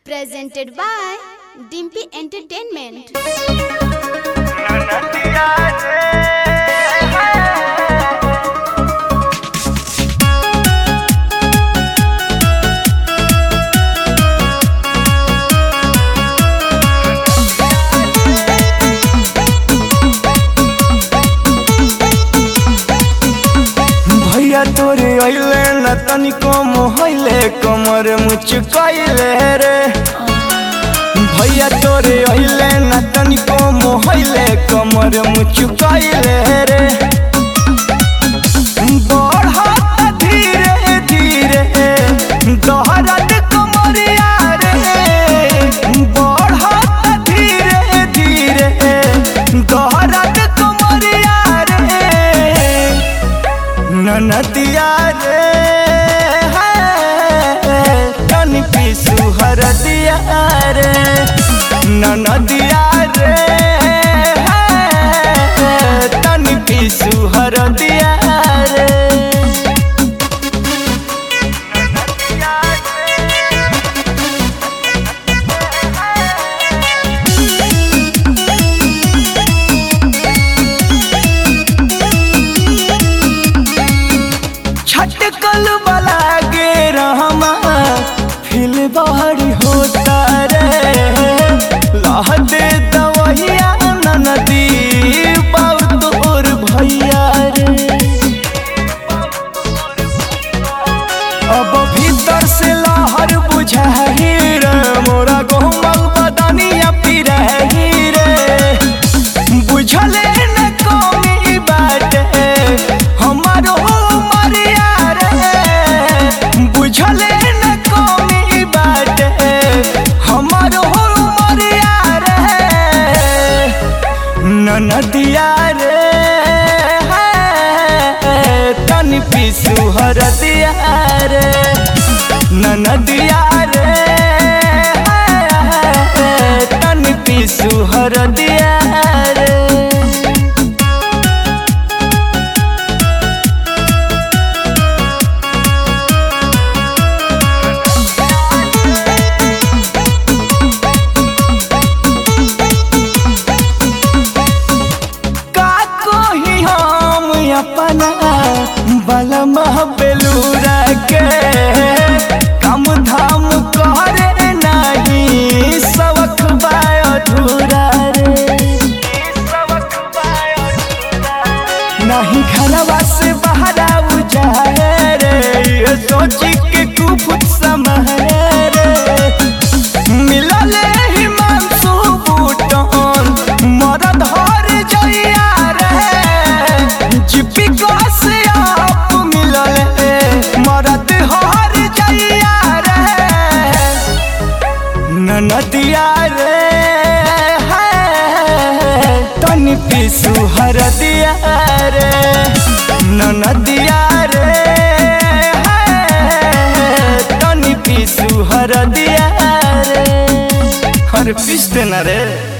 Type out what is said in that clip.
Presented by Dimpy Entertainment. भैया तोरे अइले न तनिको मोहले कमर मुचकाइले रे। भैया तोरे अइले न तनिको मोहले कमर मुचकाइले रे। बढ़त धीरे धीरे दोहरत कमरिया रे। बढ़त धीरे धीरे दोहरत कमरिया रे। ननदिया रे तनी पीसू हरदिया रे। ननदिया रे तनी पीसू हरदिया रे। छटकल वाला गे रहमा फिल बाहरी होता रे। लहदे दवहिया ननदी बाऊ तोर भैया रे। अब भीतर से लहर बुझाही रे। मोरा कोमल बदनिया पिरही रे। बुझले न कमी बाटे हमारो मरिया रे। बुझले न कमी बाटे हमारो मरिया रे। ननदिया रे तनी पीसू हरदिया रे। ननदिया रे तनी पीसू हरदिया रे। अपना बलमा बेलूरा के काम धाम करे नहीं सबक बाय अधूरा रे। नहीं घरवा से बाहर जाए रे। ये सोची के कुछ समय रे। मिलले हिमांशु बूटन मरद हर जइया रे। जिपी से आप मिलले मरद हर जइया रे। ननदिया रे तनी पीसू हरदिया रे। ननदिया रे तनी पीसू हरदिया रे। हर पीस देना रे।